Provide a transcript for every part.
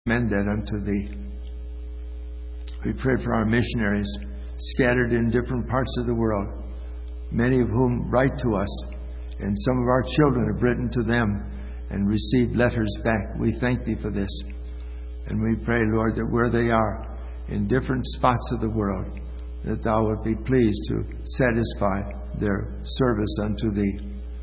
commend that unto Thee. We pray for our missionaries scattered in different parts of the world, many of whom write to us, and some of our children have written to them and received letters back. We thank Thee for this. And we pray, Lord, that where they are, in different spots of the world, that Thou would be pleased to satisfy their service unto Thee.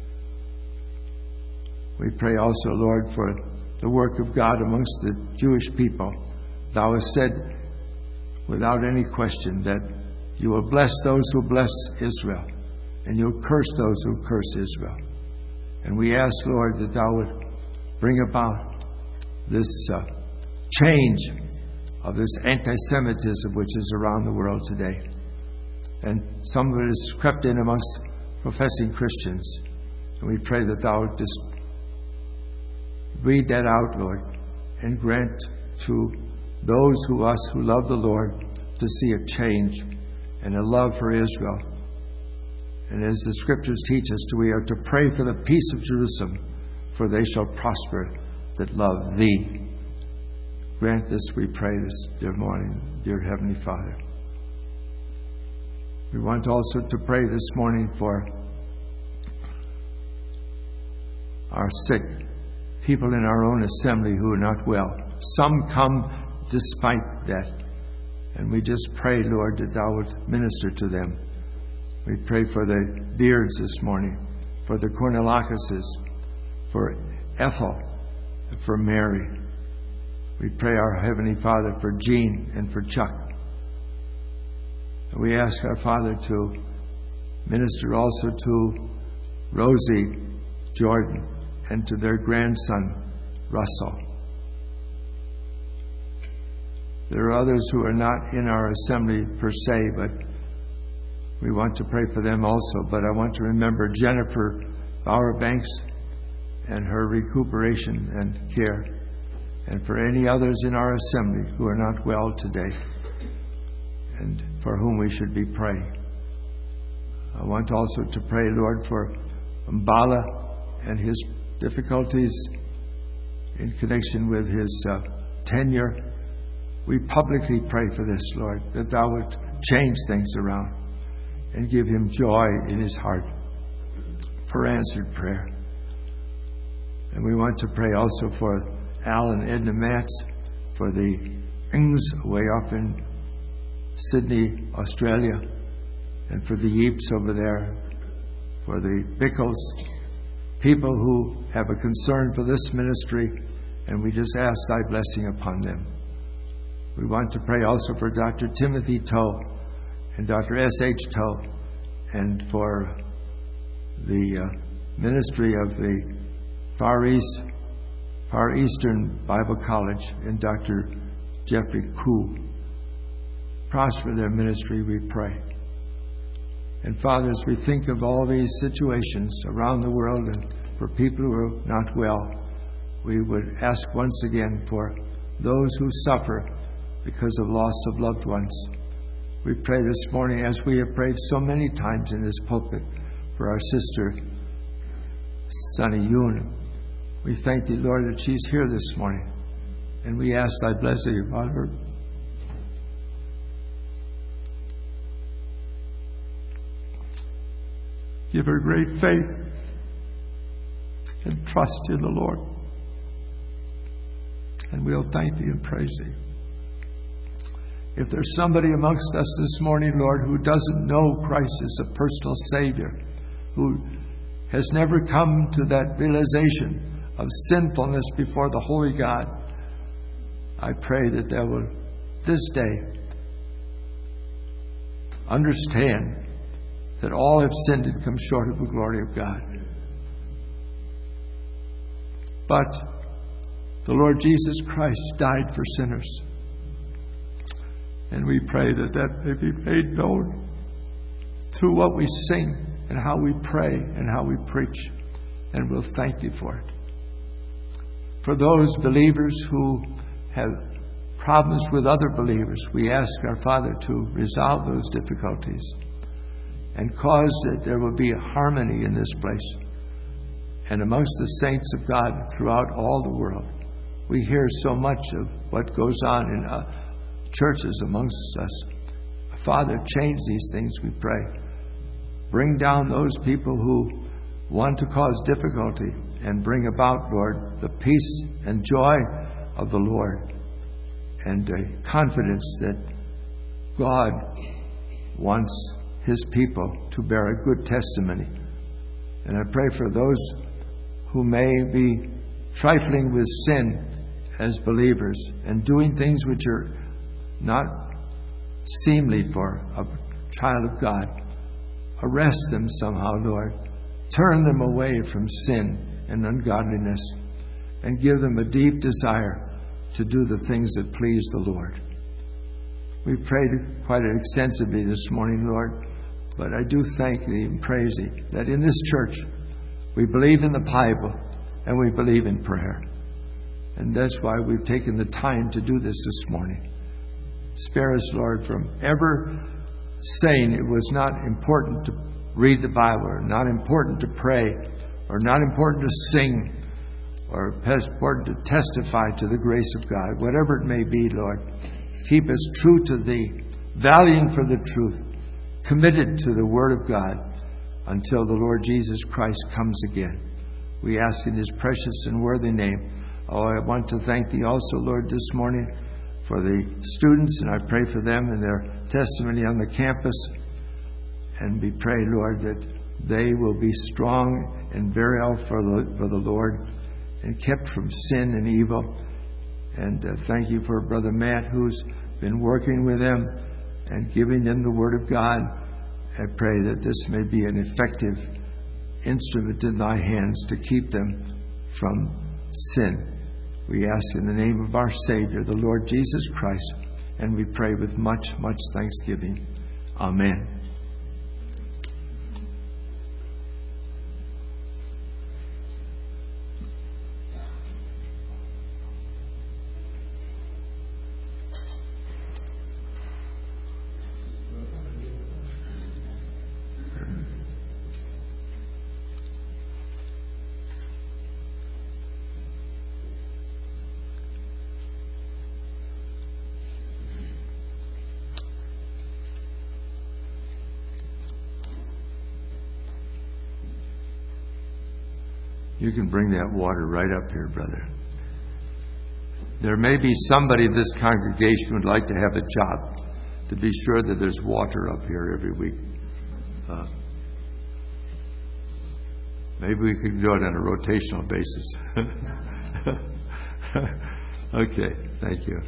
We pray also, Lord, for the work of God amongst the Jewish people. Thou hast said, without any question, that You will bless those who bless Israel, and You'll curse those who curse Israel. And we ask, Lord, that Thou would bring about this change of this anti-Semitism which is around the world today. And some of it has crept in amongst professing Christians. And we pray that Thou would just read that out, Lord, and grant to those who love the Lord to see a change and a love for Israel. And as the Scriptures teach us, we are to pray for the peace of Jerusalem, for they shall prosper that love Thee. Grant this, we pray, this dear morning, dear Heavenly Father. We want also to pray this morning for our sick, people in our own assembly who are not well. Some come despite that. And we just pray, Lord, that Thou would minister to them. We pray for the Beards this morning, for the Cornelacuses, for Ethel, for Mary. We pray, our Heavenly Father, for Jean and for Chuck. And we ask our Father to minister also to Rosie, Jordan, and to their grandson, Russell. There are others who are not in our assembly per se, but we want to pray for them also. But I want to remember Jennifer Bowerbanks and her recuperation and care, and for any others in our assembly who are not well today and for whom we should be praying. I want also to pray, Lord, for Mbala and his difficulties in connection with his tenure. We publicly pray for this, Lord, that Thou would change things around and give him joy in his heart for answered prayer. And we want to pray also for Al and Edna Matz, for the Ings way up in Sydney, Australia, and for the Yeeps over there, for the Bickles, people who have a concern for this ministry, and we just ask Thy blessing upon them. We want to pray also for Dr. Timothy Toe and Dr. S.H. Toe, and for the ministry of the Far Eastern Bible College and Dr. Jeffrey Koo. Prosper their ministry, we pray. And Father, as we think of all these situations around the world and for people who are not well, we would ask once again for those who suffer because of loss of loved ones. We pray this morning, as we have prayed so many times in this pulpit, for our sister, Sunny Yoon. We thank Thee, Lord, that she's here this morning. And we ask Thy blessing upon her. Give her great faith and trust in the Lord. And we'll thank Thee and praise Thee. If there's somebody amongst us this morning, Lord, who doesn't know Christ as a personal Savior, who has never come to that realization of sinfulness before the Holy God, I pray that they will this day understand that all have sinned and come short of the glory of God. But the Lord Jesus Christ died for sinners. And we pray that that may be made known through what we sing and how we pray and how we preach. And we'll thank Thee for it. For those believers who have problems with other believers, we ask our Father to resolve those difficulties and cause that there will be a harmony in this place and amongst the saints of God throughout all the world. We hear so much of what goes on in churches amongst us. Father, change these things, we pray. Bring down those people who want to cause difficulty and bring about, Lord, the peace and joy of the Lord and a confidence that God wants His people to bear a good testimony. And I pray for those who may be trifling with sin as believers and doing things which are not seemly for a child of God. Arrest them somehow, Lord. Turn them away from sin and ungodliness and give them a deep desire to do the things that please the Lord. We prayed quite extensively this morning, Lord, but I do thank Thee and praise Thee that in this church we believe in the Bible and we believe in prayer. And that's why we've taken the time to do this morning. Spare us, Lord, from ever saying it was not important to read the Bible, or not important to pray, or not important to sing, or important to testify to the grace of God. Whatever it may be, Lord, keep us true to Thee, valiant for the truth, committed to the Word of God until the Lord Jesus Christ comes again. We ask in His precious and worthy name. Oh, I want to thank Thee also, Lord, this morning for the students, and I pray for them and their testimony on the campus. And we pray, Lord, that they will be strong and virile for the Lord and kept from sin and evil. And thank You for Brother Matt, who's been working with them and giving them the Word of God. I pray that this may be an effective instrument in Thy hands to keep them from sin. We ask in the name of our Savior, the Lord Jesus Christ, and we pray with much, much thanksgiving. Amen. You can bring that water right up here, brother. There may be somebody in this congregation who would like to have a job to be sure that there's water up here every week. Maybe we could do it on a rotational basis. Okay, thank you.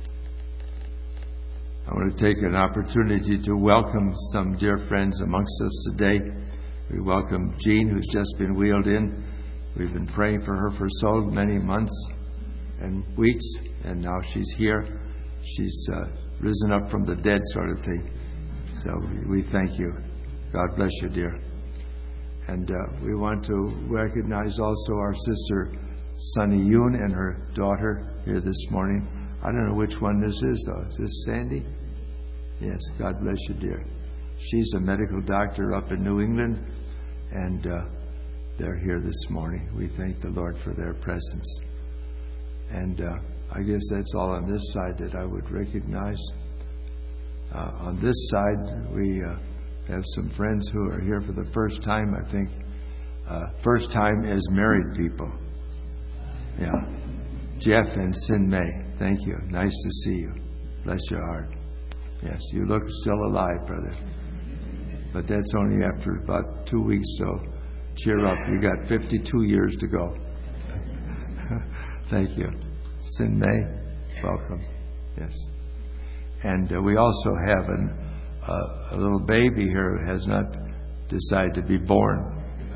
I want to take an opportunity to welcome some dear friends amongst us today. We welcome Jean, who's just been wheeled in. We've been praying for her for so many months and weeks, and now she's here. She's risen up from the dead, sort of thing. So we thank you. God bless you, dear. And we want to recognize also our sister Sunny Yoon and her daughter here this morning. I don't know which one this is, though. Is this Sandy? Yes, God bless you, dear. She's a medical doctor up in New England, and they're here this morning. We thank the Lord for their presence. And I guess that's all on this side that I would recognize. On this side, we have some friends who are here for the first time, I think. First time as married people. Yeah. Jeff and Sin May. Thank you. Nice to see you. Bless your heart. Yes, you look still alive, brother. But that's only after about 2 weeks, so cheer up. You got 52 years to go. Thank you. Sin May, welcome. Yes. And we also have a little baby here who has not decided to be born.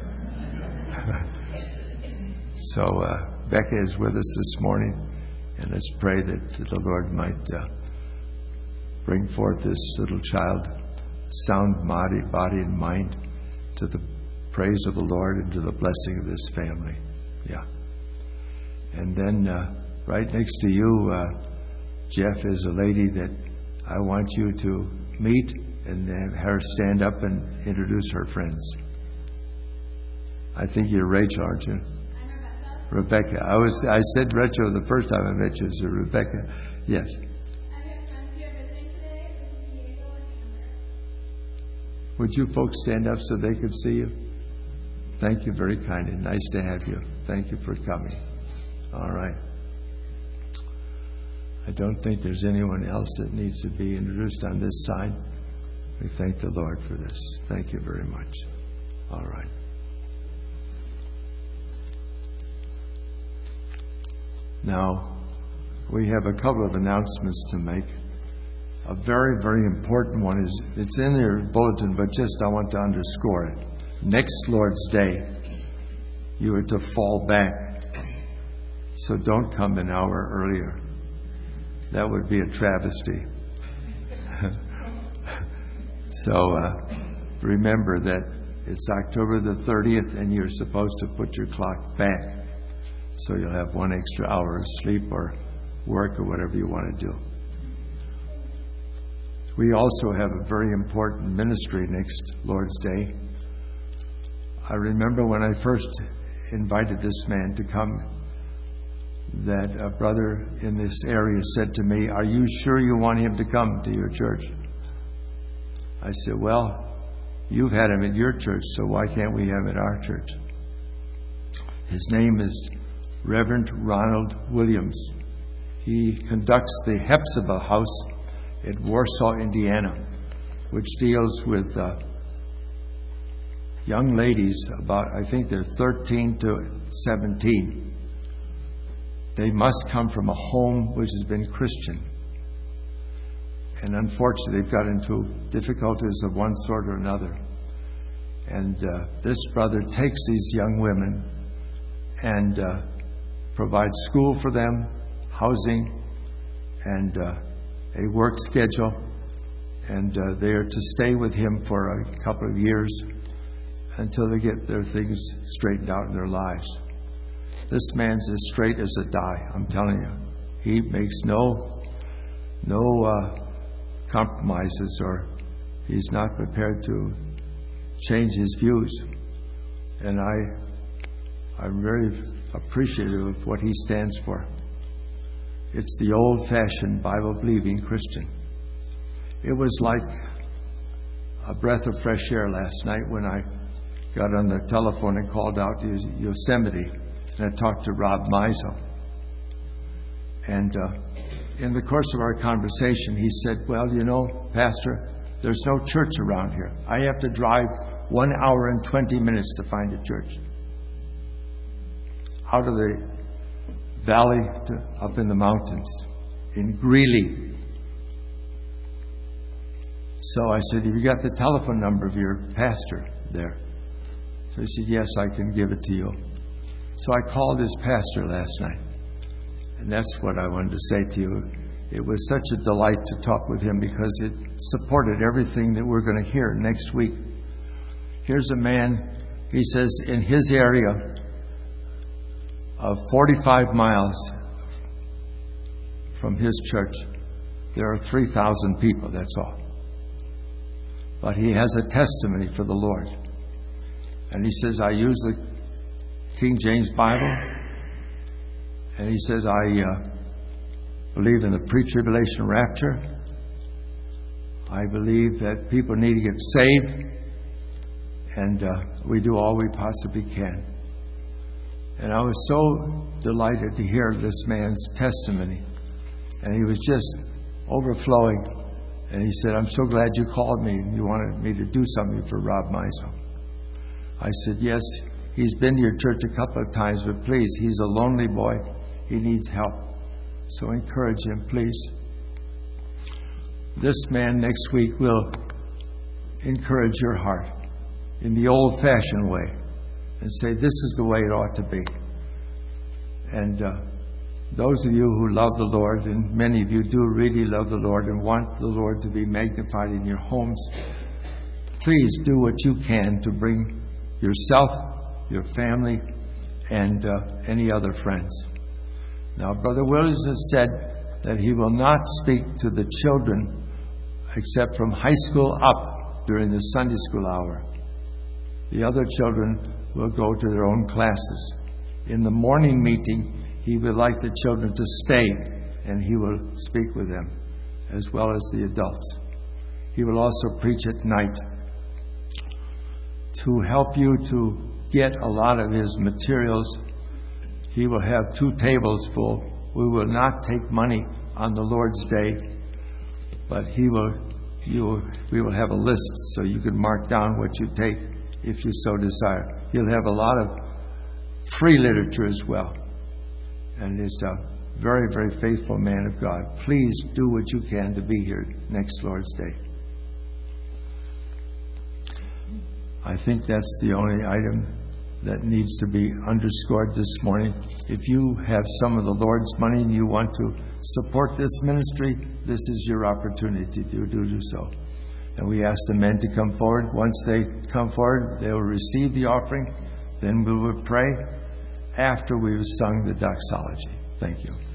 So Becca is with us this morning, and let's pray that the Lord might bring forth this little child, sound body and mind, to the praise of the Lord and to the blessing of this family. Yeah. And then right next to you, Jeff, is a lady that I want you to meet and have her stand up and introduce her friends. I think you're Rachel, aren't you? I'm Rebecca. I said Retro the first time I met you, so Rebecca. Yes. Would you folks stand up so they could see you? Thank you very kindly. Nice to have you. Thank you for coming. All right. I don't think there's anyone else that needs to be introduced on this side. We thank the Lord for this. Thank you very much. All right. Now, we have a couple of announcements to make. A very, very important one is, it's in your bulletin, but just I want to underscore it. Next Lord's Day, you are to fall back. So don't come an hour earlier. That would be a travesty. So remember that it's October the 30th and you're supposed to put your clock back. So you'll have 1 extra hour of sleep or work or whatever you want to do. We also have a very important ministry next Lord's Day. I remember when I first invited this man to come, that a brother in this area said to me, "Are you sure you want him to come to your church?" I said, "Well, you've had him at your church, so why can't we have him at our church?" His name is Reverend Ronald Williams. He conducts the Hephzibah House at Warsaw, Indiana, which deals with young ladies about, I think they're 13 to 17. They must come from a home which has been Christian. And unfortunately, they've got into difficulties of one sort or another. And this brother takes these young women and provides school for them, housing, and a work schedule. And they are to stay with him for a couple of years until they get their things straightened out in their lives. This man's as straight as a die, I'm telling you. He makes no compromises, or he's not prepared to change his views. And I'm very appreciative of what he stands for. It's the old-fashioned Bible-believing Christian. It was like a breath of fresh air last night when I got on the telephone and called out to Yosemite, and I talked to Rob Mizo. And in the course of our conversation, he said, "Well, you know, Pastor, there's no church around here. I have to drive 1 hour and 20 minutes to find a church. Out of the valley to up in the mountains, in Greeley." So I said, "Have you got the telephone number of your pastor there?" So he said, "Yes, I can give it to you." So I called his pastor last night. And that's what I wanted to say to you. It was such a delight to talk with him because it supported everything that we're going to hear next week. Here's a man, he says, in his area of 45 miles from his church, there are 3,000 people, that's all. But he has a testimony for the Lord. And he says, "I use the King James Bible." And he says, "I believe in the pre-tribulation rapture. I believe that people need to get saved. And we do all we possibly can." And I was so delighted to hear this man's testimony. And he was just overflowing. And he said, "I'm so glad you called me and you wanted me to do something for Rob Mizo." I said, "Yes, he's been to your church a couple of times, but please, he's a lonely boy. He needs help. So encourage him, please." This man next week will encourage your heart in the old-fashioned way and say, "This is the way it ought to be." And those of you who love the Lord, and many of you do really love the Lord and want the Lord to be magnified in your homes, please do what you can to bring yourself, your family, and any other friends. Now, Brother Williams has said that he will not speak to the children except from high school up during the Sunday school hour. The other children will go to their own classes. in the morning meeting, he would like the children to stay, and he will speak with them, as well as the adults. He will also preach at night. To help you to get a lot of his materials, he will have 2 tables full. We will not take money on the Lord's Day, but we will have a list so you can mark down what you take if you so desire. He'll have a lot of free literature as well. And is a very, very faithful man of God. Please do what you can to be here next Lord's Day. I think that's the only item that needs to be underscored this morning. If you have some of the Lord's money and you want to support this ministry, this is your opportunity to do so. And we ask the men to come forward. Once they come forward, they will receive the offering. Then we will pray after we've sung the doxology. Thank you.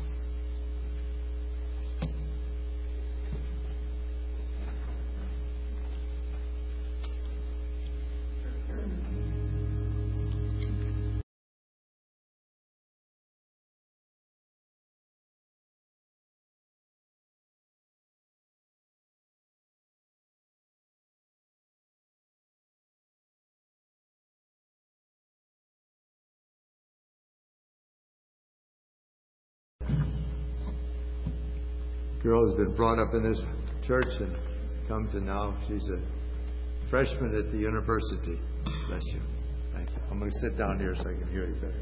Girl has been brought up in this church and come to now. She's a freshman at the university. Bless you. Thank you. I'm going to sit down here so I can hear you better.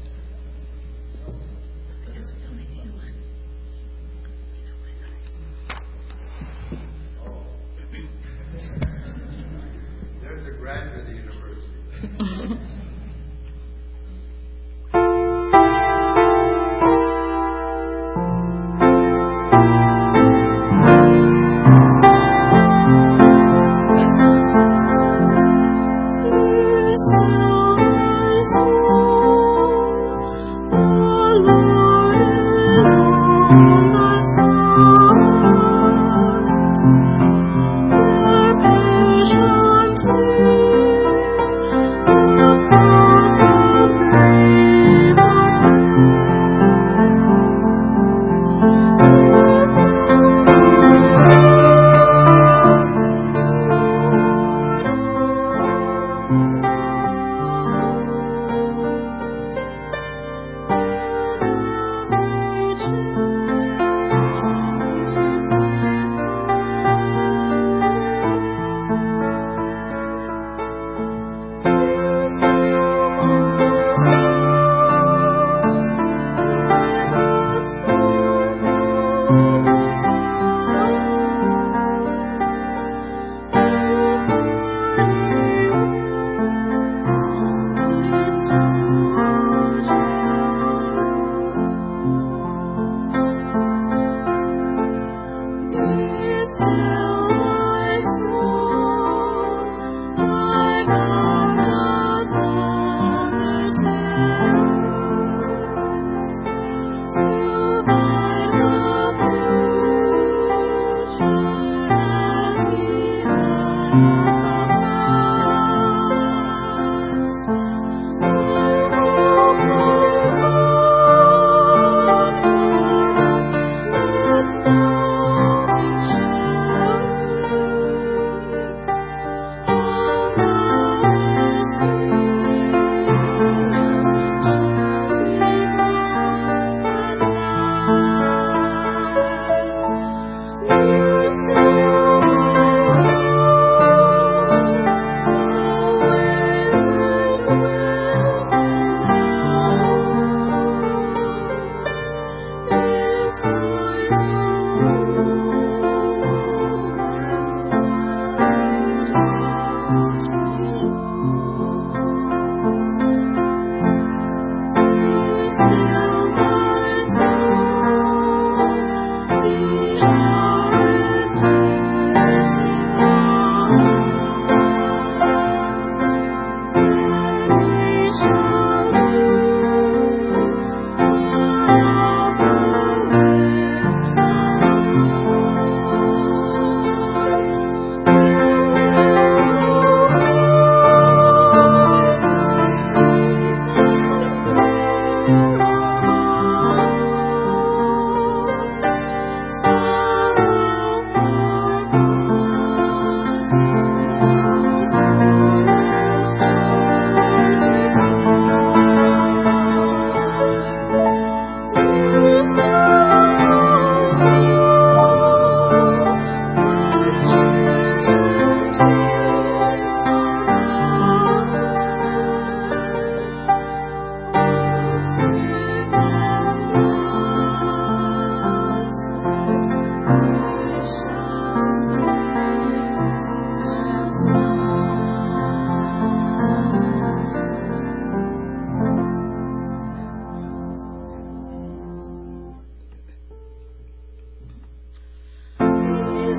There's a graduate of the university.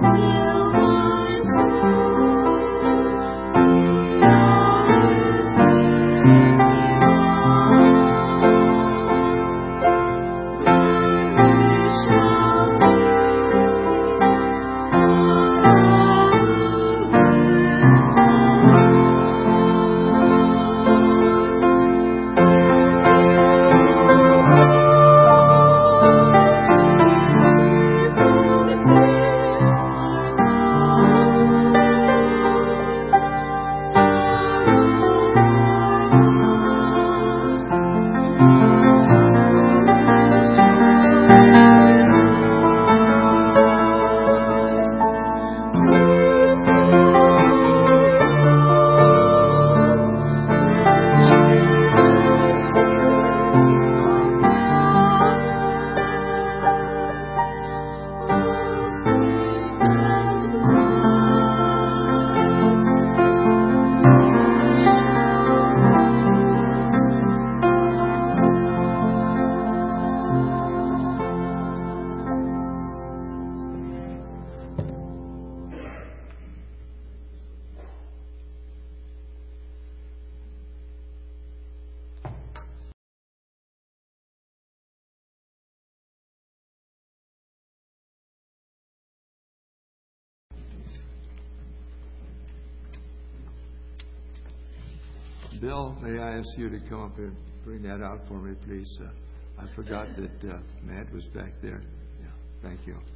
Bill, may I ask you to come up and bring that out for me, please? I forgot that Matt was back there. Yeah, thank you.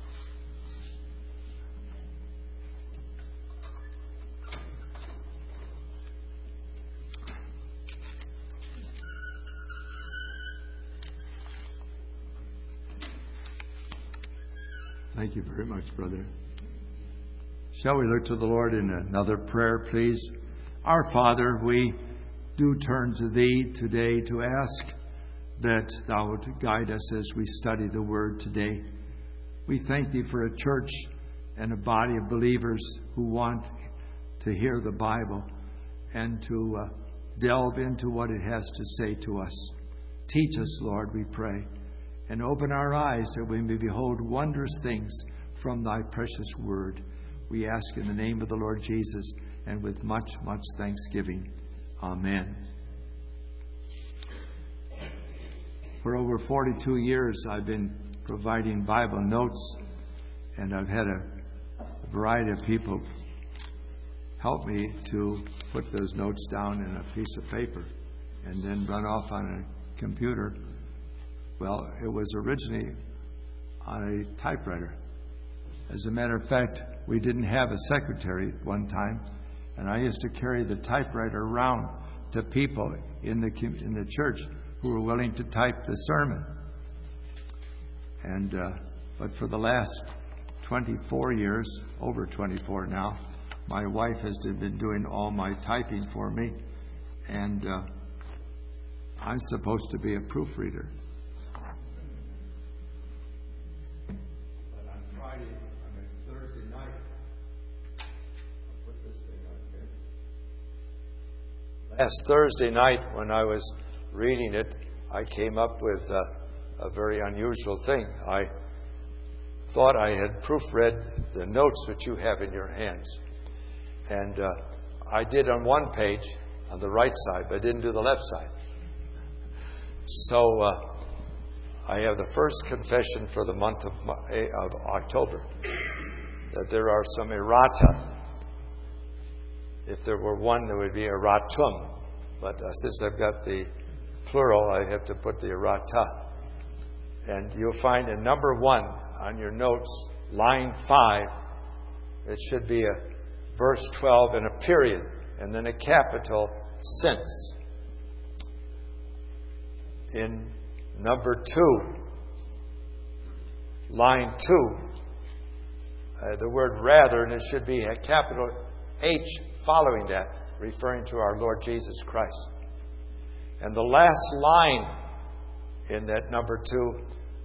Thank you very much, brother. Shall we look to the Lord in another prayer, please? Our Father, we do turn to Thee today to ask that Thou would guide us as we study the Word today. We thank Thee for a church and a body of believers who want to hear the Bible and to delve into what it has to say to us. Teach us, Lord, we pray, and open our eyes that we may behold wondrous things from Thy precious Word. We ask in the name of the Lord Jesus and with much, much thanksgiving. Amen. For over 42 years, I've been providing Bible notes, and I've had a variety of people help me to put those notes down in a piece of paper and then run off on a computer. Well, it was originally on a typewriter. As a matter of fact, we didn't have a secretary at one time, and I used to carry the typewriter around to people in the church who were willing to type the sermon. And but for the last 24 years, over 24 now, my wife has been doing all my typing for me, and I'm supposed to be a proofreader. Last Thursday night, when I was reading it, I came up with a very unusual thing. I thought I had proofread the notes which you have in your hands. And I did on one page, on the right side, but I didn't do the left side. So I have the first confession for the month of October, that there are some errata. If there were one, there would be erratum. But since I've got the plural, I have to put the errata. And you'll find in number 1 on your notes, line 5, it should be a verse 12 and a period, and then a capital since. In number 2, line 2, the word rather, and it should be a capital H following that, referring to our Lord Jesus Christ. And the last line in that number 2,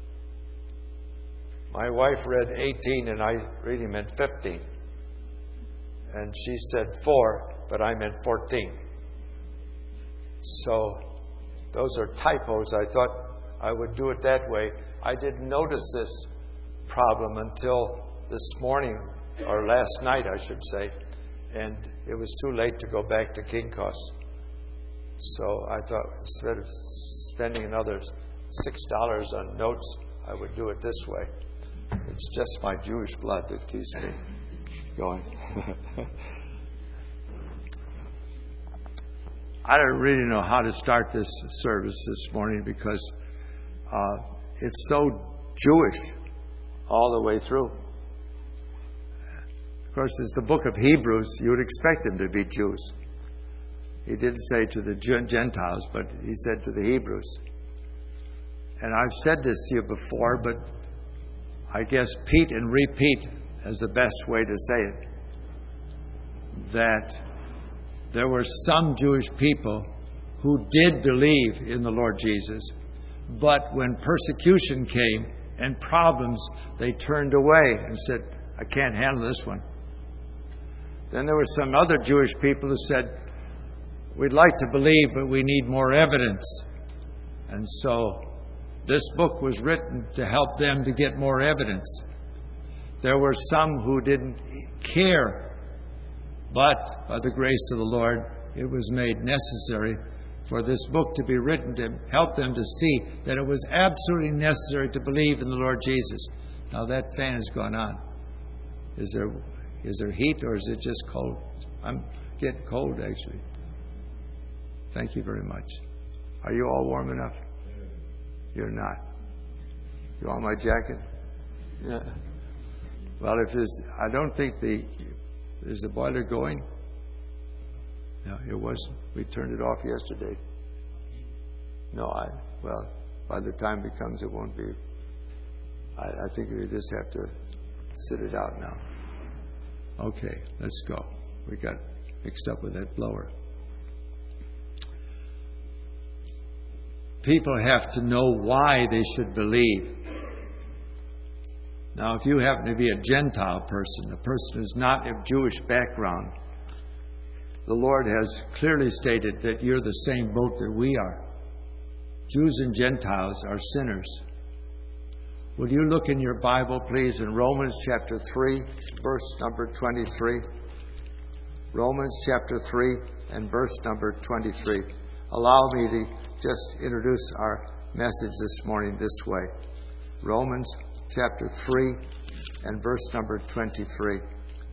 my wife read 18 and I really meant 15. And she said 4, but I meant 14. So those are typos. I thought I would do it that way. I didn't notice this problem until this morning, or last night, I should say, and it was too late to go back to Kinko's. So I thought instead of spending another $6 on notes, I would do it this way. It's just my Jewish blood that keeps me going. I don't really know how to start this service this morning because it's so Jewish all the way through. Of course, it's the book of Hebrews. You would expect them to be Jews. He didn't say to the Gentiles, but he said to the Hebrews. And I've said this to you before, but I guess repeat and repeat is the best way to say it. That there were some Jewish people who did believe in the Lord Jesus, but when persecution came and problems, they turned away and said, I can't handle this one. Then there were some other Jewish people who said, we'd like to believe, but we need more evidence. And so this book was written to help them to get more evidence. There were some who didn't care, but by the grace of the Lord, it was made necessary for this book to be written to help them to see that it was absolutely necessary to believe in the Lord Jesus. Now that fan has gone on. Is there heat or is it just cold? I'm getting cold, actually. Thank you very much. Are you all warm enough? You're not. You want my jacket? Yeah. Well, I don't think is the boiler going? No, it wasn't. We turned it off yesterday. No, by the time it comes, it won't be. I think we just have to sit it out now. Okay, let's go. We got mixed up with that blower. People have to know why they should believe. Now, if you happen to be a Gentile person, a person who's not of Jewish background, the Lord has clearly stated that you're the same boat that we are. Jews and Gentiles are sinners. Will you look in your Bible, please, in Romans chapter 3, verse number 23? Romans chapter 3 and verse number 23. Allow me to just introduce our message this morning this way. Romans chapter 3 and verse number 23.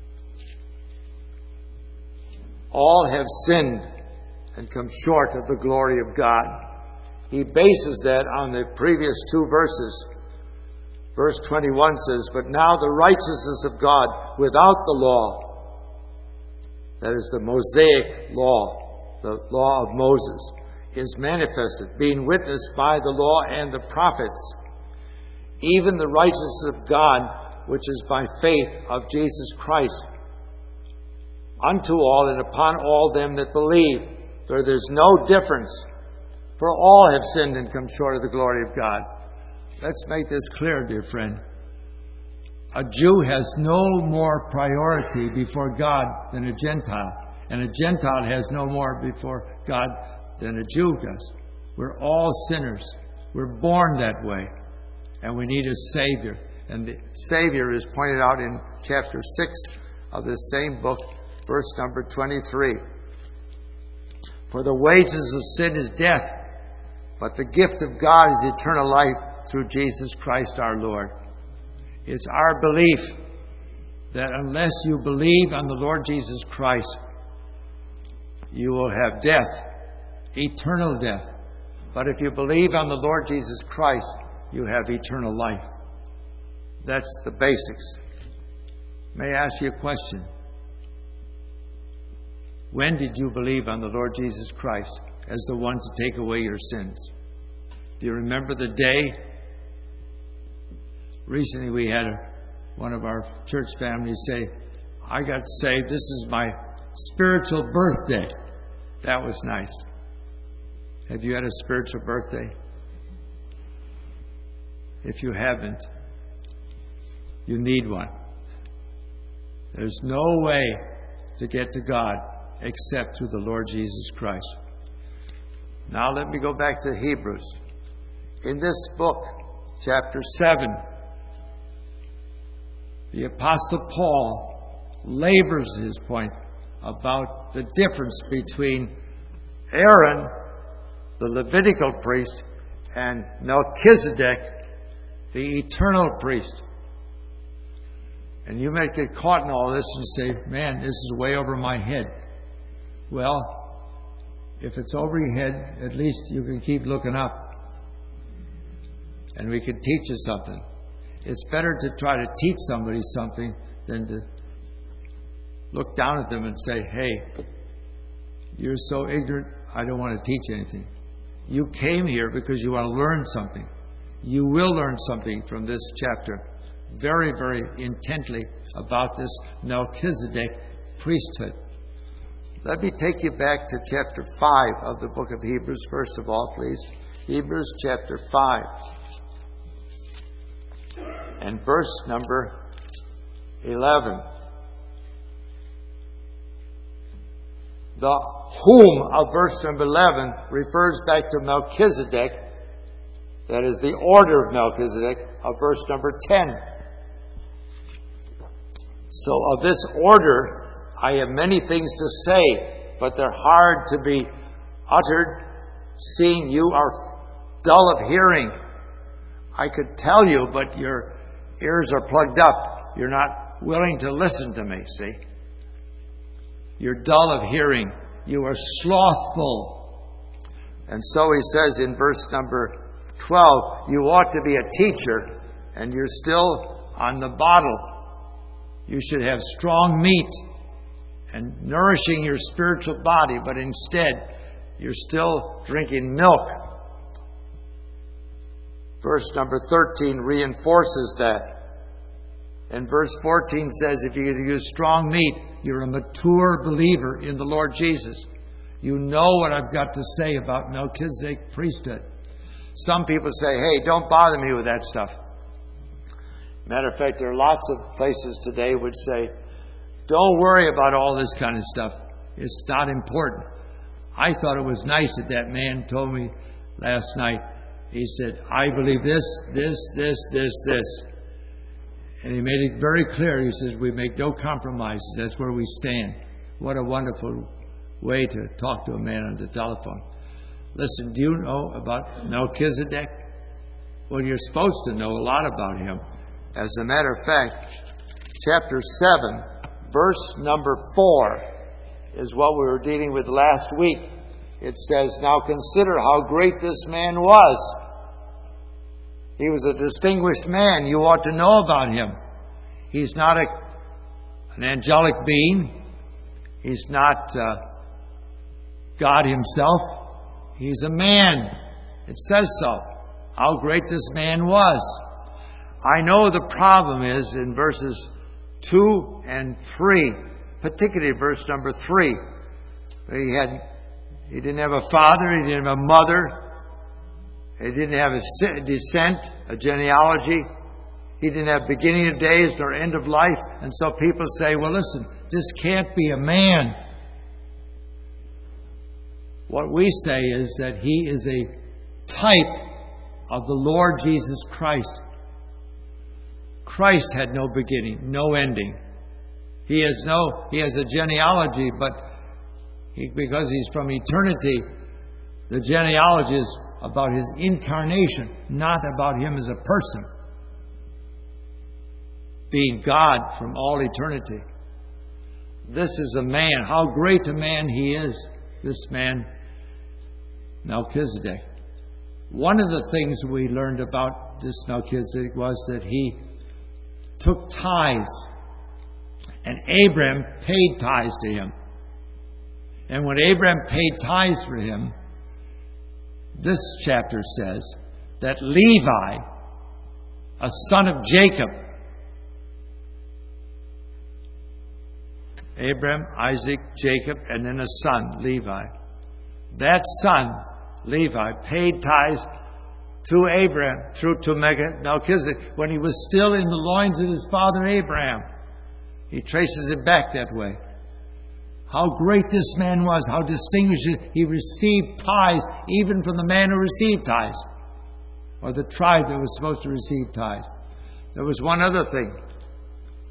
All have sinned and come short of the glory of God. He bases that on the previous two verses. Verse 21 says, but now the righteousness of God without the law, that is the Mosaic law, the law of Moses, is manifested, being witnessed by the law and the prophets, even the righteousness of God, which is by faith of Jesus Christ, unto all and upon all them that believe. For there's no difference, for all have sinned and come short of the glory of God. Let's make this clear, dear friend. A Jew has no more priority before God than a Gentile. And a Gentile has no more before God than a Jew does. We're all sinners. We're born that way. And we need a Savior. And the Savior is pointed out in chapter 6 of this same book, verse number 23. For the wages of sin is death, but the gift of God is eternal life through Jesus Christ our Lord. It's our belief that unless you believe on the Lord Jesus Christ, you will have death, eternal death. But if you believe on the Lord Jesus Christ, you have eternal life. That's the basics. May I ask you a question? When did you believe on the Lord Jesus Christ as the one to take away your sins? Do you remember the day? Recently we had one of our church families say, I got saved. This is my spiritual birthday. That was nice. Have you had a spiritual birthday? If you haven't, you need one. There's no way to get to God except through the Lord Jesus Christ. Now let me go back to Hebrews. In this book, chapter 7, The Apostle Paul labors his point about the difference between Aaron, the Levitical priest, and Melchizedek, the eternal priest. And you may get caught in all this and say, man, this is way over my head. Well, if it's over your head, at least you can keep looking up. And we can teach you something. It's better to try to teach somebody something than to look down at them and say, hey, you're so ignorant, I don't want to teach you anything. You came here because you want to learn something. You will learn something from this chapter very, very intently about this Melchizedek priesthood. Let me take you back to chapter 5 of the book of Hebrews, first of all, please. Hebrews chapter 5. And verse number 11. The whom of verse number 11 refers back to Melchizedek. That is the order of Melchizedek of verse number 10. So of this order, I have many things to say, but they're hard to be uttered, seeing you are dull of hearing. I could tell you, but your ears are plugged up. You're not willing to listen to me, see? You're dull of hearing. You are slothful. And so he says in verse number 12, you ought to be a teacher, and you're still on the bottle. You should have strong meat and nourishing your spiritual body, but instead, you're still drinking milk. Verse number 13 reinforces that. And verse 14 says, if you use strong meat, you're a mature believer in the Lord Jesus. You know what I've got to say about Melchizedek priesthood. Some people say, hey, don't bother me with that stuff. Matter of fact, there are lots of places today which say, don't worry about all this kind of stuff. It's not important. I thought it was nice that man told me last night. He said, I believe this. And he made it very clear. He says, we make no compromises. That's where we stand. What a wonderful way to talk to a man on the telephone. Listen, do you know about Melchizedek? Well, you're supposed to know a lot about him. As a matter of fact, chapter 7, verse number 4 is what we were dealing with last week. It says, now consider how great this man was. He was a distinguished man. You ought to know about him. He's not an angelic being. He's not God himself. He's a man. It says so. How great this man was. I know the problem is in verses 2 and 3, particularly verse number 3. He didn't have a father. He didn't have a mother. He didn't have a descent, a genealogy. He didn't have beginning of days nor end of life. And so people say, well, listen, this can't be a man. What we say is that he is a type of the Lord Jesus Christ. Christ had no beginning, no ending. He has a genealogy, but because he's from eternity, the genealogy is about his incarnation, not about him as a person. Being God from all eternity. This is a man. How great a man he is, this man, Melchizedek. One of the things we learned about this Melchizedek was that he took tithes. And Abraham paid tithes to him. And when Abraham paid tithes for him, this chapter says that Levi, a son of Jacob, Abraham, Isaac, Jacob, and then a son, Levi. That son, Levi, paid tithes to Abraham, through to Melchizedek, when he was still in the loins of his father Abraham. He traces it back that way. How great this man was, how distinguished he received tithes, even from the man who received tithes, or the tribe that was supposed to receive tithes. There was one other thing.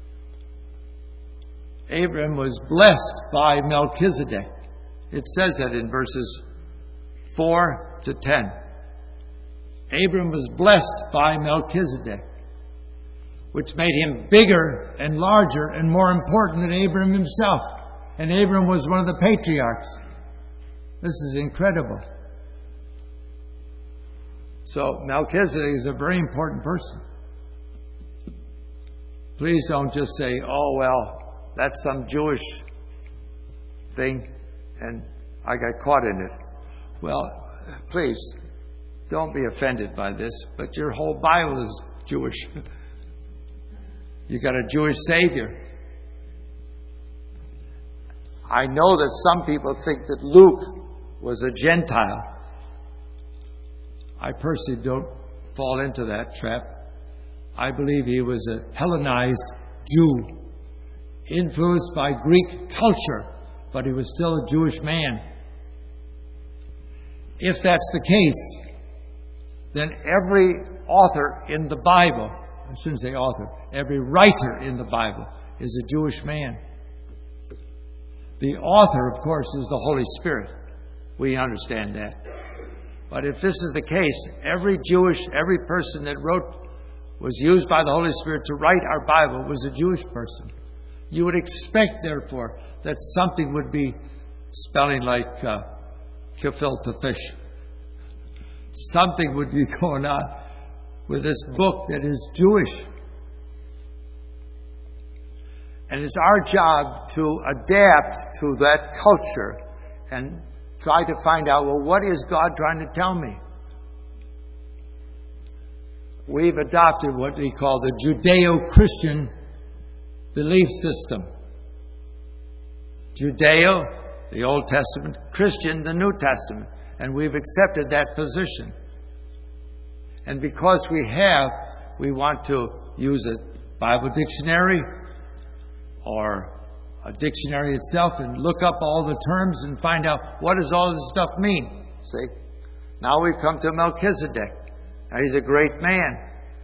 Abraham was blessed by Melchizedek. It says that in verses 4 to 10. Abraham was blessed by Melchizedek, which made him bigger and larger and more important than Abraham himself. And Abraham was one of the patriarchs. This is incredible. So Melchizedek is a very important person. Please don't just say, oh, well, that's some Jewish thing and I got caught in it. Well, please, don't be offended by this, but your whole Bible is Jewish. You got a Jewish Savior. I know that some people think that Luke was a Gentile. I personally don't fall into that trap. I believe he was a Hellenized Jew, influenced by Greek culture, but he was still a Jewish man. If that's the case, then every author in the Bible, I shouldn't say author, every writer in the Bible is a Jewish man. The author, of course, is the Holy Spirit. We understand that. But if this is the case, every person that was used by the Holy Spirit to write our Bible was a Jewish person. You would expect, therefore, that something would be spelling like gefilte fish. Something would be going on with this book that is Jewish. And it's our job to adapt to that culture and try to find out, well, what is God trying to tell me? We've adopted what we call the Judeo-Christian belief system. Judeo, the Old Testament, Christian, the New Testament. And we've accepted that position. And because we want to use a Bible dictionary or a dictionary itself and look up all the terms and find out what does all this stuff mean. See? Now we've come to Melchizedek. Now he's a great man.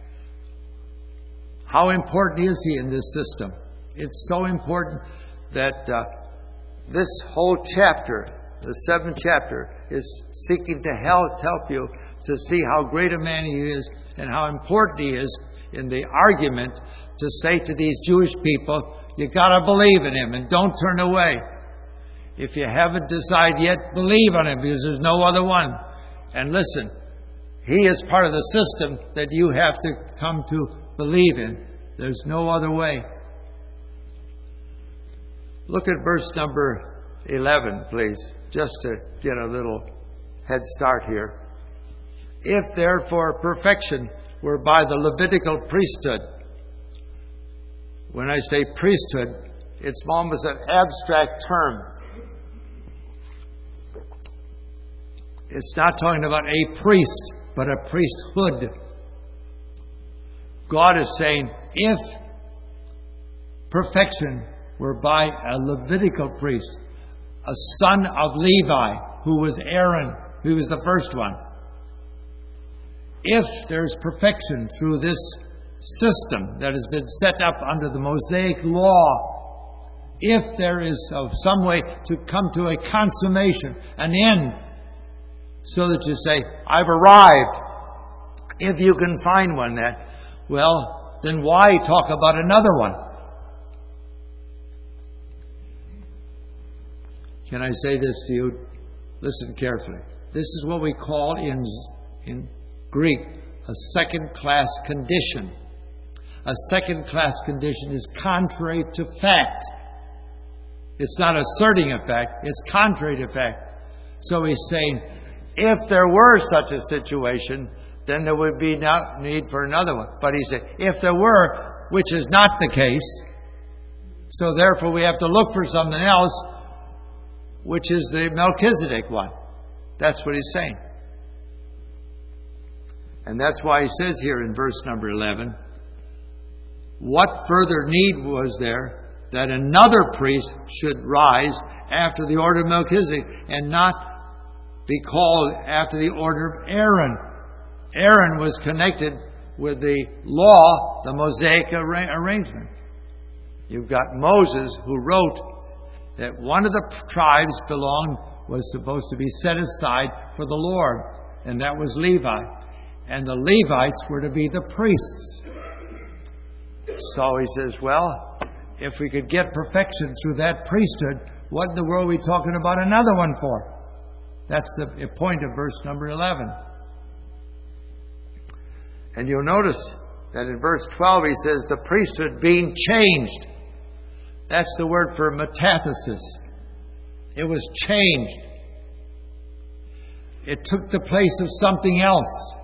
How important is he in this system? It's so important that this whole chapter, the 7th chapter, is seeking to help you to see how great a man he is and how important he is in the argument to say to these Jewish people, you got to believe in him and don't turn away. If you haven't decided yet, believe on him because there's no other one. And listen, he is part of the system that you have to come to believe in. There's no other way. Look at verse number 11, please, just to get a little head start here. If therefore perfection were by the Levitical priesthood, when I say priesthood, it's almost an abstract term. It's not talking about a priest, but a priesthood. God is saying, if perfection were by a Levitical priest, a son of Levi, who was Aaron, who was the first one. If there's perfection through this system that has been set up under the Mosaic law, if there is some way to come to a consummation, an end, so that you say, I've arrived, if you can find one well, then why talk about another one? Can I say this to you? Listen carefully. This is what we call in Greek a second-class condition. A second-class condition is contrary to fact. It's not asserting a fact, it's contrary to fact. So he's saying, if there were such a situation, then there would be no need for another one. But he said, if there were, which is not the case, so therefore we have to look for something else, which is the Melchizedek one. That's what he's saying. And that's why he says here in verse number 11, what further need was there that another priest should rise after the order of Melchizedek and not be called after the order of Aaron? Aaron was connected with the law, the Mosaic arrangement. You've got Moses, who wrote that one of the tribes was supposed to be set aside for the Lord, and that was Levi. And the Levites were to be the priests. So he says, well, if we could get perfection through that priesthood, what in the world are we talking about another one for? That's the point of verse number 11. And you'll notice that in verse 12 he says, the priesthood being changed. That's the word for metathesis. It was changed. It took the place of something else.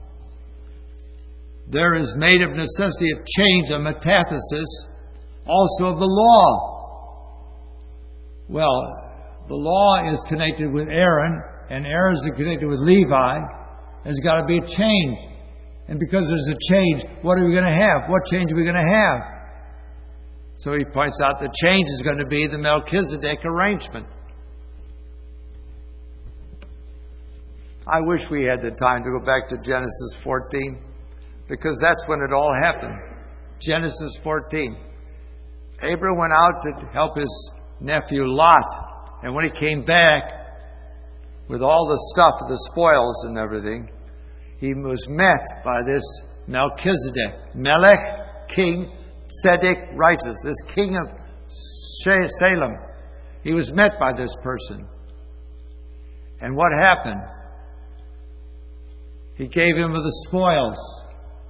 There is made of necessity of change, a metathesis, also of the law. Well, the law is connected with Aaron, and Aaron is connected with Levi. There's got to be a change. And because there's a change, what are we going to have? What change are we going to have? So he points out the change is going to be the Melchizedek arrangement. I wish we had the time to go back to Genesis 14, because that's when it all happened. Genesis 14. Abram went out to help his nephew Lot, and when he came back with all the stuff, the spoils and everything, he was met by this Melchizedek. Melech, king, Tzedek, righteous. This king of Salem. He was met by this person. And what happened? He gave him of the spoils.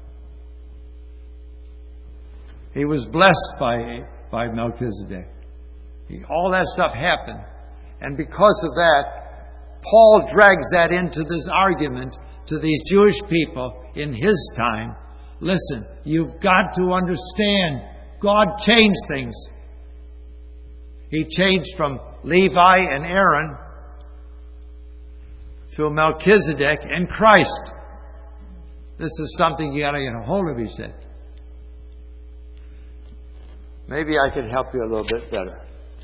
He was blessed by Melchizedek. All that stuff happened. And because of that, Paul drags that into this argument to these Jewish people in his time. Listen, you've got to understand, God changed things. He changed from Levi and Aaron to Melchizedek and Christ. This is something you got to get a hold of, he said. Maybe I can help you a little bit better.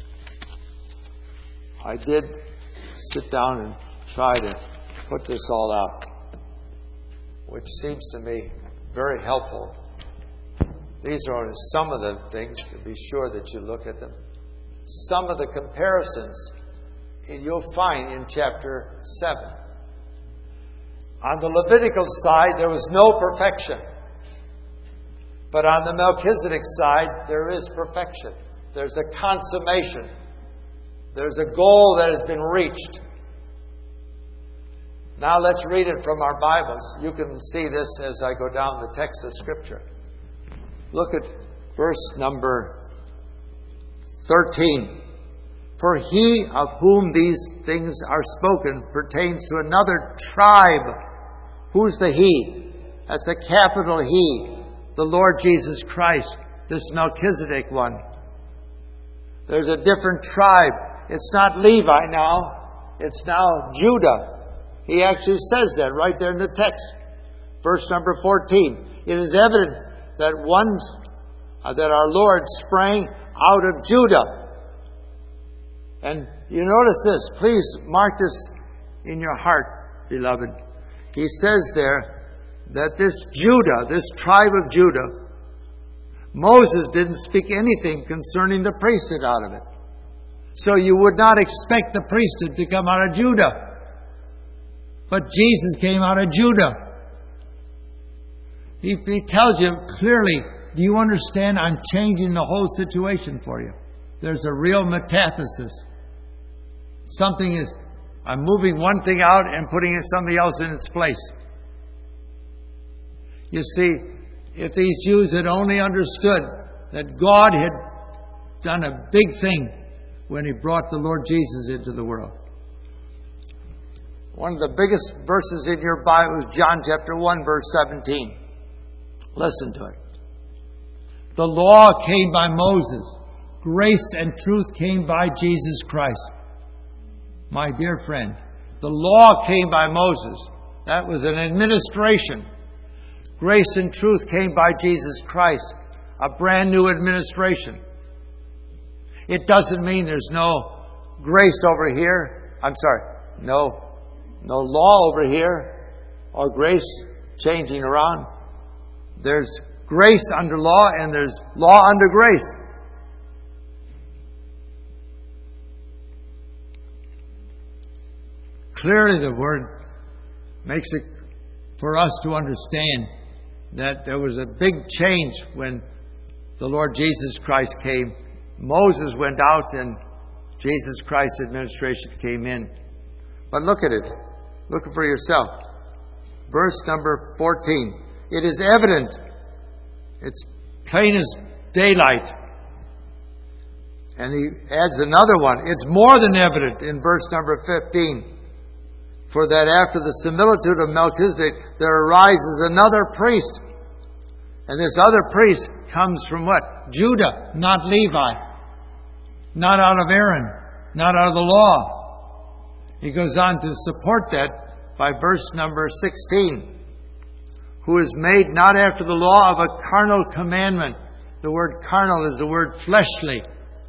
I did sit down and try to put this all out, which seems to me very helpful. These are only some of the things, to be sure that you look at them. Some of the comparisons you'll find in chapter 7. On the Levitical side, there was no perfection. But on the Melchizedek side, there is perfection. There's a consummation. There's a goal that has been reached. Now let's read it from our Bibles. You can see this as I go down the text of Scripture. Look at verse number 13. For he of whom these things are spoken pertains to another tribe. Who's the he? That's a capital He. The Lord Jesus Christ. This Melchizedek one. There's a different tribe. It's not Levi now. It's now Judah. He actually says that right there in the text. Verse number 14. It is evident that that our Lord sprang out of Judah. And you notice this. Please mark this in your heart, beloved. He says there that this Judah, this tribe of Judah, Moses didn't speak anything concerning the priesthood out of it. So you would not expect the priesthood to come out of Judah. But Jesus came out of Judah. He tells you clearly, do you understand? I'm changing the whole situation for you. There's a real metathesis. I'm moving one thing out and putting something else in its place. You see, if these Jews had only understood that God had done a big thing when He brought the Lord Jesus into the world. One of the biggest verses in your Bible is John chapter 1, verse 17. Listen to it. The law came by Moses. Grace and truth came by Jesus Christ. My dear friend, the law came by Moses. That was an administration. Grace and truth came by Jesus Christ. A brand new administration. It doesn't mean there's no grace over here. No law over here or grace changing around. There's grace under law and there's law under grace. clearly the Word makes it for us to understand that there was a big change when the Lord Jesus Christ came. Moses went out and Jesus Christ's administration came in. But look at it. Look for yourself. Verse number 14. It is evident. It's plain as daylight. And he adds another one. It's more than evident in verse number 15. For that after the similitude of Melchizedek, there arises another priest. And this other priest comes from what? Judah, not Levi. Not out of Aaron. Not out of the law. He goes on to support that by verse number 16. Who is made not after the law of a carnal commandment. The word carnal is the word fleshly.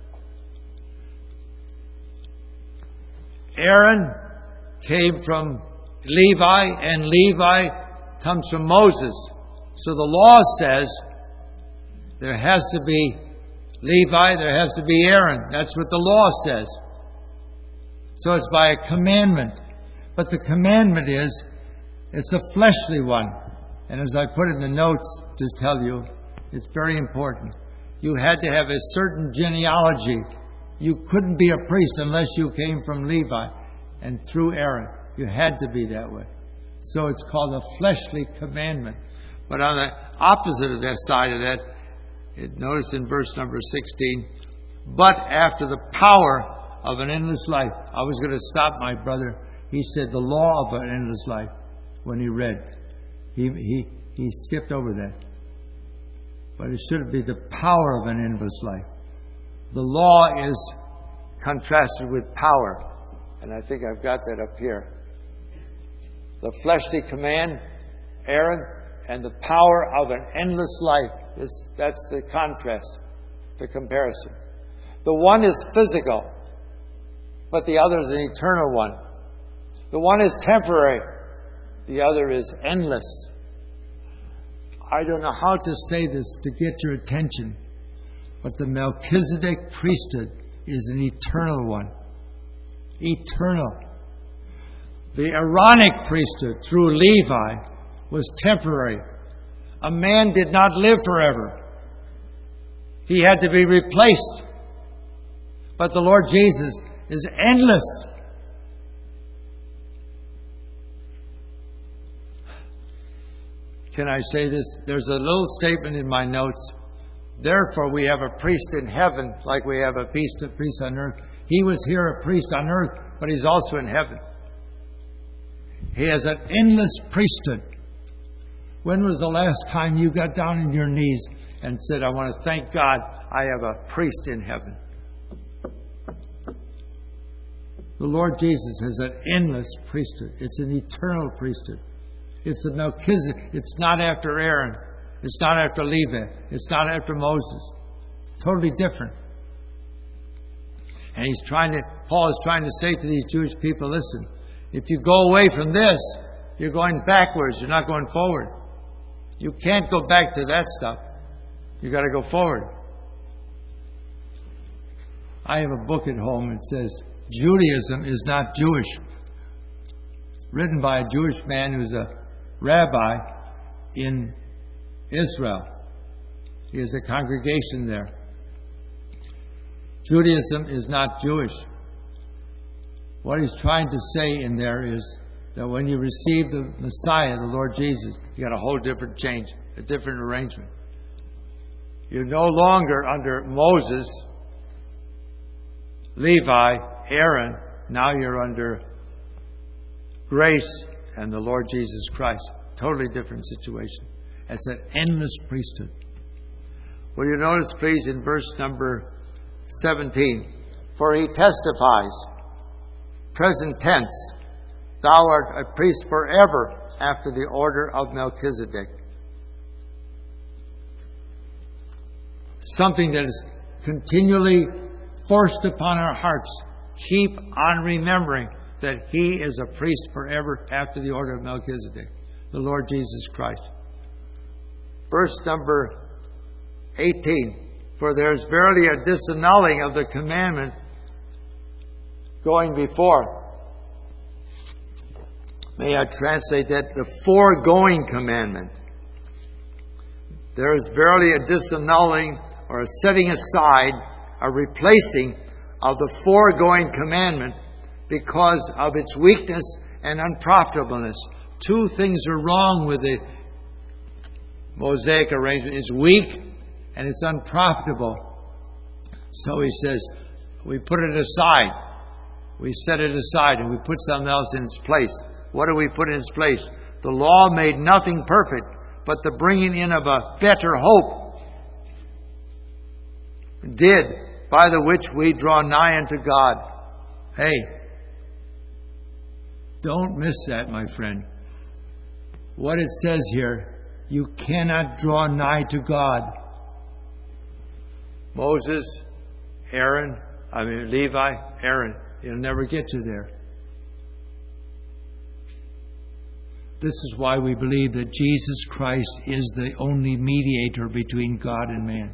Aaron came from Levi, and Levi comes from Moses. So the law says there has to be Levi, there has to be Aaron. That's what the law says. So it's by a commandment. But the commandment is, it's a fleshly one. And as I put in the notes to tell you, it's very important. You had to have a certain genealogy. You couldn't be a priest unless you came from Levi and through Aaron. You had to be that way. So it's called a fleshly commandment. But on the opposite of that side of that, notice in verse number 16, but after the power of an endless life. I was going to stop my brother. He said the law of an endless life when he read. He skipped over that. But it should be the power of an endless life. The law is contrasted with power. And I think I've got that up here. The fleshly command, Aaron, and the power of an endless life. That's the contrast, the comparison. The one is physical, but the other is an eternal one. The one is temporary, the other is endless. I don't know how to say this to get your attention, but the Melchizedek priesthood is an eternal one. Eternal. The Aaronic priesthood through Levi was temporary. A man did not live forever. He had to be replaced. But the Lord Jesus is endless. Can I say this? There's a little statement in my notes. Therefore, we have a priest in heaven like we have a priest on earth. He was here a priest on earth, but he's also in heaven. He has an endless priesthood. When was the last time you got down on your knees and said, I want to thank God I have a priest in heaven? The Lord Jesus has an endless priesthood. It's an eternal priesthood. It's a Melchizedek. It's not after Aaron. It's not after Levi. It's not after Moses. Totally different. And Paul is trying to say to these Jewish people, listen, if you go away from this, you're going backwards. You're not going forward. You can't go back to that stuff. You've got to go forward. I have a book at home. It says, Judaism is not Jewish. Written by a Jewish man who's a rabbi in Israel. He has a congregation there. Judaism is not Jewish. What he's trying to say in there is that when you receive the Messiah, the Lord Jesus, you got a whole different change, a different arrangement. You're no longer under Moses, Levi, Aaron. Now you're under grace and the Lord Jesus Christ. Totally different situation. It's an endless priesthood. Will you notice, please, in verse number 17, for he testifies, present tense, thou art a priest forever after the order of Melchizedek. Something that is continually forced upon our hearts. Keep on remembering that he is a priest forever after the order of Melchizedek, the Lord Jesus Christ. Verse number 18. For there is verily a disannulling of the commandment going before. may I translate that, the foregoing commandment. There is verily a disannulling or a setting aside, a replacing of the foregoing commandment because of its weakness and unprofitableness. Two things are wrong with the Mosaic arrangement. It's weak and it's unprofitable. So he says, we put it aside. We set it aside and we put something else in its place. What do we put in its place? The law made nothing perfect, but the bringing in of a better hope did, by the which we draw nigh unto God. Hey, don't miss that, my friend. What it says here, you cannot draw nigh to God. Moses, Levi, Aaron, you'll never get to there. This is why we believe that Jesus Christ is the only mediator between God and man.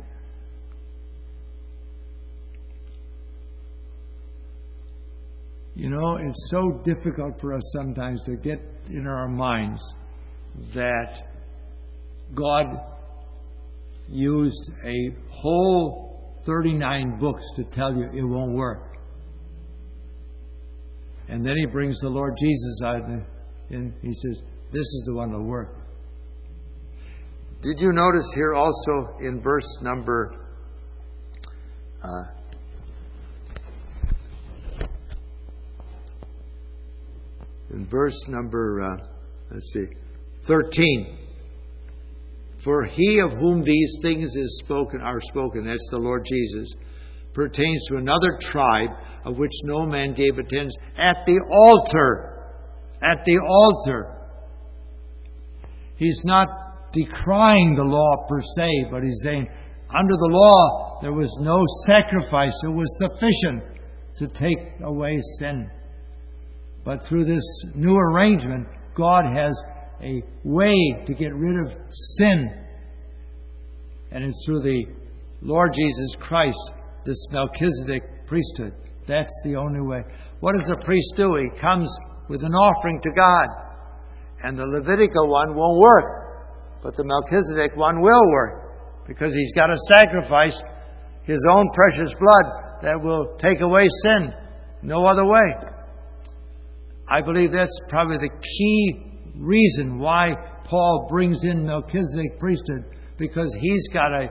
You know, it's so difficult for us sometimes to get in our minds that God used a whole 39 books to tell you it won't work. And then He brings the Lord Jesus out and He says, this is the one that will work. Did you notice here also in verse number 13. For he of whom these things are spoken, that's the Lord Jesus, pertains to another tribe of which no man gave attendance at the altar. At the altar. He's not decrying the law per se, but he's saying, under the law, there was no sacrifice. It was sufficient to take away sin. But through this new arrangement, God has a way to get rid of sin. And it's through the Lord Jesus Christ, this Melchizedek priesthood. That's the only way. What does the priest do? He comes with an offering to God. And the Levitical one won't work. But the Melchizedek one will work. Because he's got to sacrifice his own precious blood that will take away sin. No other way. I believe that's probably the key reason why Paul brings in Melchizedek priesthood, because he's got a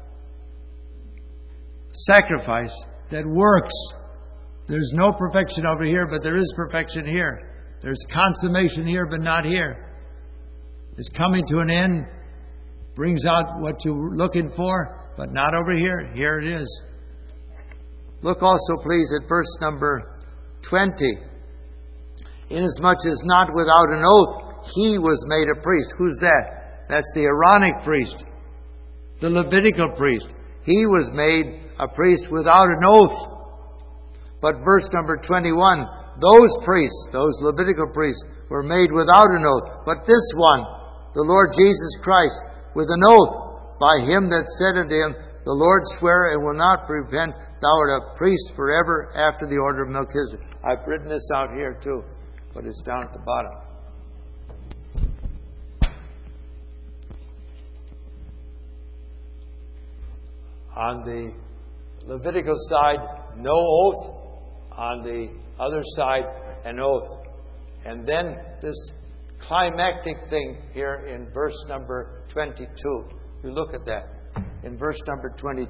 sacrifice that works. There's no perfection over here, but there is perfection here. There's consummation here, but not here. It's coming to an end, brings out what you're looking for, but not over here. Here it is. Look also, please, at verse number 20. Inasmuch as not without an oath he was made a priest. Who's that? That's the Aaronic priest, the Levitical priest. He was made a priest without an oath. But verse number 21, those priests, those Levitical priests, were made without an oath. But this one, the Lord Jesus Christ, with an oath, by him that said unto him, the Lord sware and will not repent, thou art a priest forever after the order of Melchizedek. I've written this out here too, but it's down at the bottom. On the Levitical side, no oath. On the other side, an oath. And then this climactic thing here in verse number 22. You look at that. In verse number 22.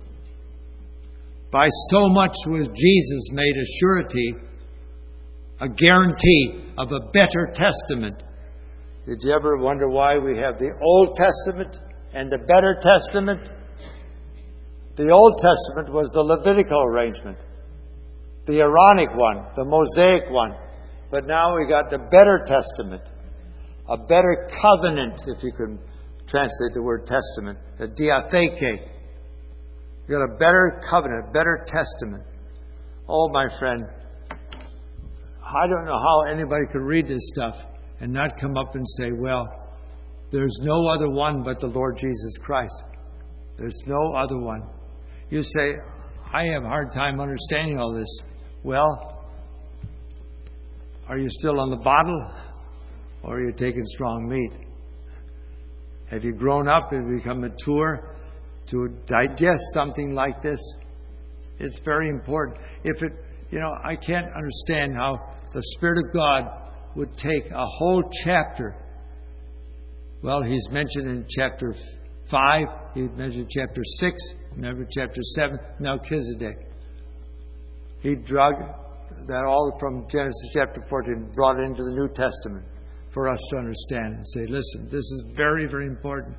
By so much was Jesus made a surety, a guarantee of a better testament. Did you ever wonder why we have the Old Testament and the Better Testament? The Old Testament was the Levitical arrangement, the Aaronic one, the Mosaic one. But now we got the Better Testament, a better covenant, if you can translate the word testament, the diatheke. You got a better covenant, a better testament. Oh, my friend, I don't know how anybody could read this stuff and not come up and say, well, there's no other one but the Lord Jesus Christ. There's no other one. You say, I have a hard time understanding all this. Well, are you still on the bottle? Or you're taking strong meat? Have you grown up and become mature to digest something like this? It's very important. I can't understand how the Spirit of God would take a whole chapter. Well, He's mentioned in chapter 5, He's mentioned chapter 6, remember chapter 7, Melchizedek. He drug that all from Genesis chapter 14 and brought it into the New Testament for us to understand and say, listen, this is very, very important.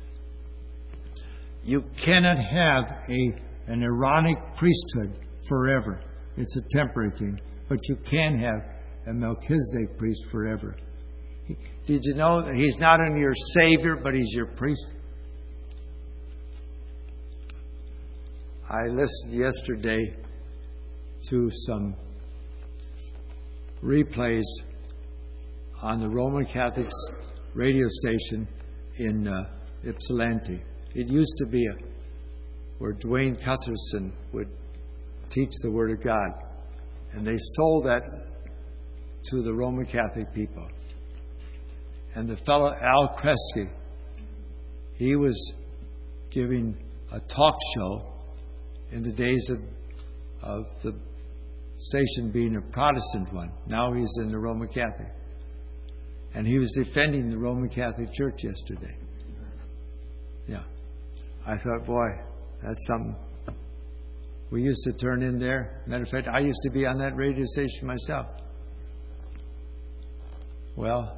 You cannot have an Aaronic priesthood forever. It's a temporary thing. But you can have a Melchizedek priest forever. Did you know that He's not only your Savior, but He's your priest? I listened yesterday to some replays on the Roman Catholic radio station in Ypsilanti. It used to be where Dwayne Cutherson would teach the Word of God. And they sold that to the Roman Catholic people. And the fellow Al Kresge, he was giving a talk show in the days of the station being a Protestant one. Now he's in the Roman Catholic. And he was defending the Roman Catholic Church yesterday. Yeah. I thought, boy, that's something. We used to turn in there. Matter of fact, I used to be on that radio station myself. Well,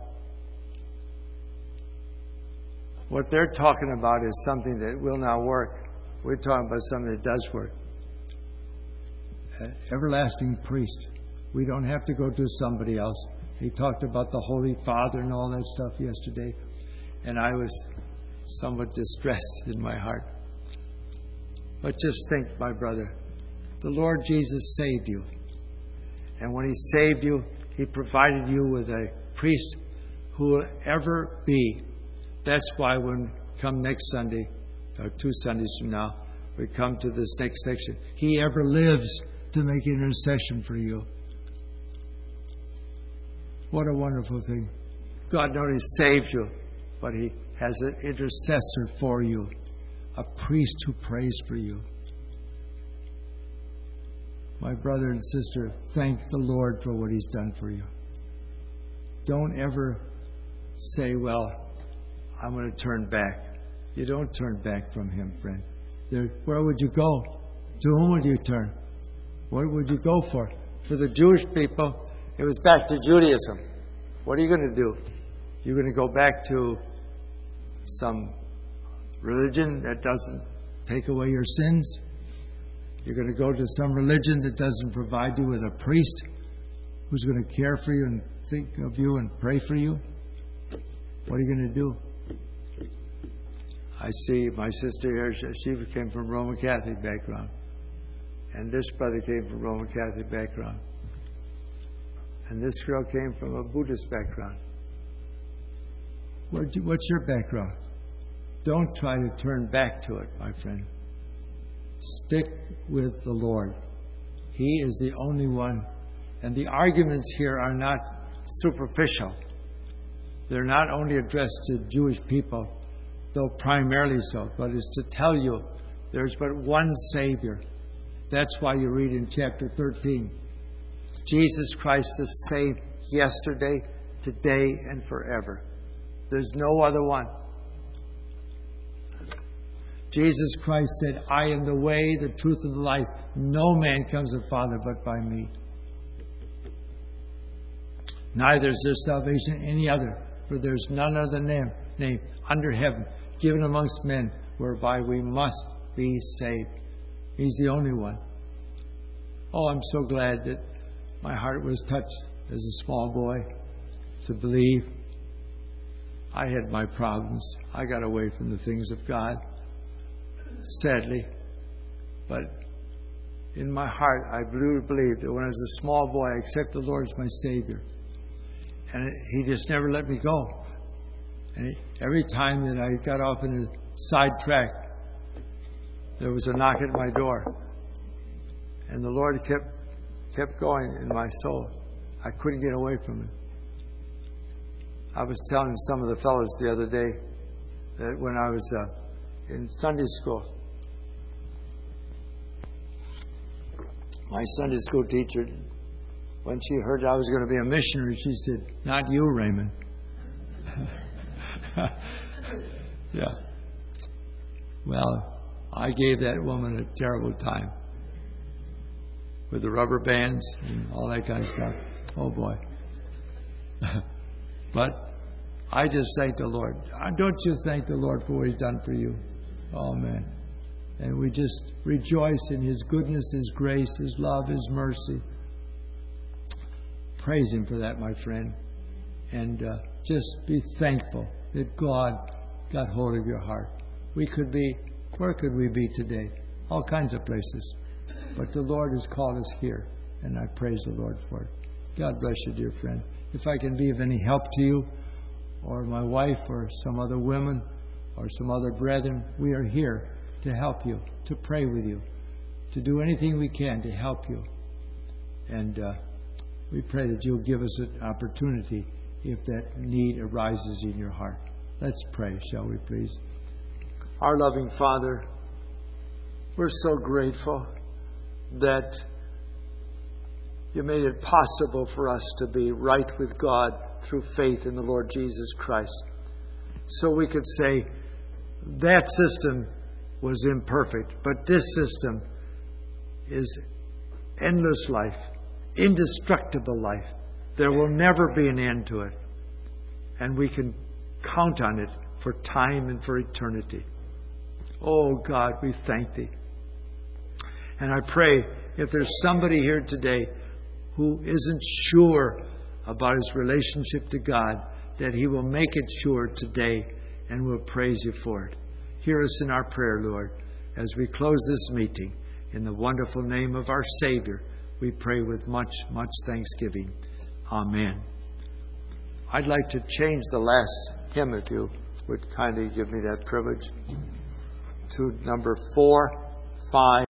what they're talking about is something that will not work. We're talking about something that does work. An everlasting priest. We don't have to go to somebody else. He talked about the Holy Father and all that stuff yesterday. And I was somewhat distressed in my heart. But just think, my brother, the Lord Jesus saved you. And when He saved you, He provided you with a priest who will ever be. That's why when come next Sunday, or 2 Sundays from now, we come to this next section. He ever lives to make intercession for you. What a wonderful thing. God not only saves you, but He has an intercessor for you, a priest who prays for you. My brother and sister, thank the Lord for what He's done for you. Don't ever say, well, I'm going to turn back. You don't turn back from Him, friend. Where would you go? To whom would you turn? What would you go for? For the Jewish people, it was back to Judaism. What are you going to do? You're going to go back to some religion that doesn't take away your sins? You're going to go to some religion that doesn't provide you with a priest who's going to care for you and think of you and pray for you? What are you going to do? I see my sister here, she came from Roman Catholic background. And this brother came from Roman Catholic background. And this girl came from a Buddhist background. What's your background? Don't try to turn back to it, my friend. Stick with the Lord. He is the only one. And the arguments here are not superficial. They're not only addressed to Jewish people, though primarily so, but it's to tell you there's but one Savior. That's why you read in chapter 13, Jesus Christ the same yesterday, today, and forever. There's no other one. Jesus Christ said, I am the way, the truth, and the life. No man comes to the Father but by me. Neither is there salvation in any other, for there's none other name under heaven given amongst men whereby we must be saved. He's the only one. Oh, I'm so glad that my heart was touched as a small boy to believe. I had my problems. I got away from the things of God, sadly. But in my heart, I really believed that when I was a small boy, I accepted the Lord as my Savior. And He just never let me go. And every time that I got off in a side track, there was a knock at my door. And the Lord kept going in my soul. I couldn't get away from it. I was telling some of the fellows the other day that when I was in Sunday school, my Sunday school teacher, when she heard I was going to be a missionary, she said, "Not you, Raymond." Yeah. Well, I gave that woman a terrible time with the rubber bands and all that kind of stuff. Oh, boy. But I just thank the Lord. Don't you thank the Lord for what He's done for you? Oh, man. And we just rejoice in His goodness, His grace, His love, His mercy. Praise Him for that, my friend. And just be thankful that God got hold of your heart. Where could we be today? All kinds of places. But the Lord has called us here, and I praise the Lord for it. God bless you, dear friend. If I can be of any help to you, or my wife, or some other women, or some other brethren, we are here to help you, to pray with you, to do anything we can to help you. And we pray that you'll give us an opportunity if that need arises in your heart. Let's pray, shall we please? Our loving Father, we're so grateful that you made it possible for us to be right with God through faith in the Lord Jesus Christ. So we could say that system was imperfect, but this system is endless life, indestructible life. There will never be an end to it. And we can count on it for time and for eternity. Oh God, we thank Thee. And I pray if there's somebody here today who isn't sure about his relationship to God, that he will make it sure today, and we'll praise You for it. Hear us in our prayer, Lord, as we close this meeting. In the wonderful name of our Savior, we pray with much, much thanksgiving. Amen. I'd like to change the last hymn, if you would kindly give me that privilege, to number 4, 5.